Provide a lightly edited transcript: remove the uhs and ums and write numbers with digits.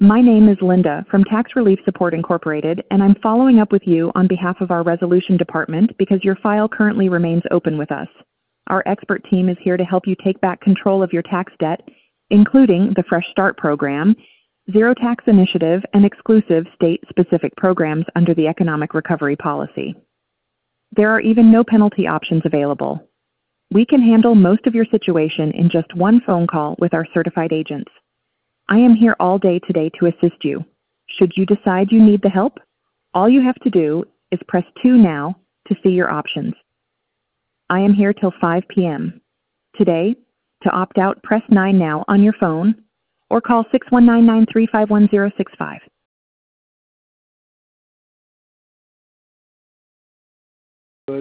My name is Linda from Tax Relief Support Incorporated, and I'm following up with you on behalf of our resolution department because your file currently remains open with us. Our expert team is here to help you take back control of your tax debt, including the Fresh Start program, Zero Tax Initiative, and exclusive state-specific programs under the Economic Recovery Policy. There are even no penalty options available. We can handle most of your situation in just one phone call with our certified agents. I am here all day today to assist you. Should you decide you need the help, all you have to do is press 2 now to see your options. I am here till 5 p.m. Today, to opt out, press 9 now on your phone or call 619-935-1065.